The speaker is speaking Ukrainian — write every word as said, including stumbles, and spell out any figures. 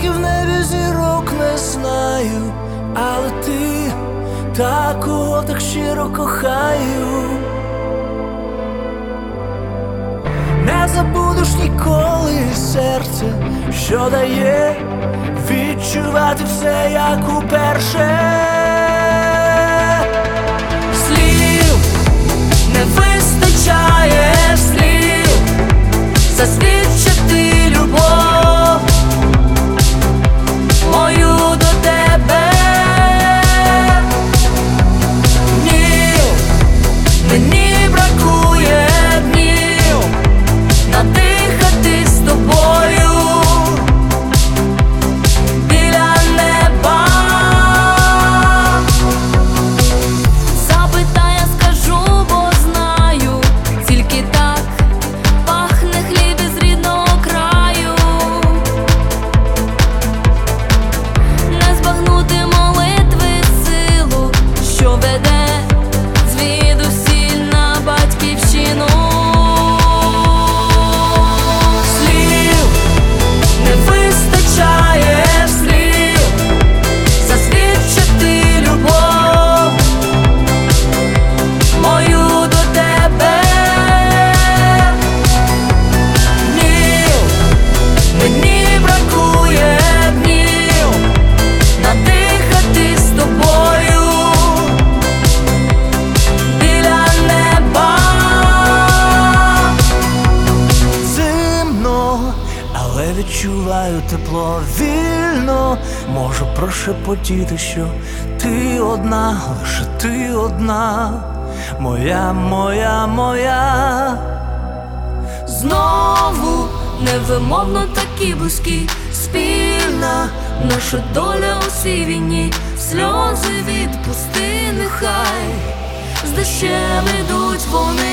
скільки в небі зірок не знаю, але ти такого так щиро кохаю. Не забудеш ніколи серце, що дає відчувати все, як уперше. Слів не вистачає, слів засвідчити любов мою до тебе. Днів мені бракує, днів надихати з тобою біля неба. Запитання скажу, бо знаю, тільки так пахне хліб із рідного краю. Не збагнути молитви силу, що веде звідусіль на батьківщину. Слів не вистачає, слів засвідчити любов мою до тебе. Днів мені бракує, днів надихати з тобою біля неба. Зимно, але відчуваю тепло вільно. Можу прошепотіти, що ти одна, лише ти одна, моя, моя, моя. Знову невимовно такі близькі, спільна наша доля у цій війні. Сльози відпусти, нехай з дощем ідуть вони.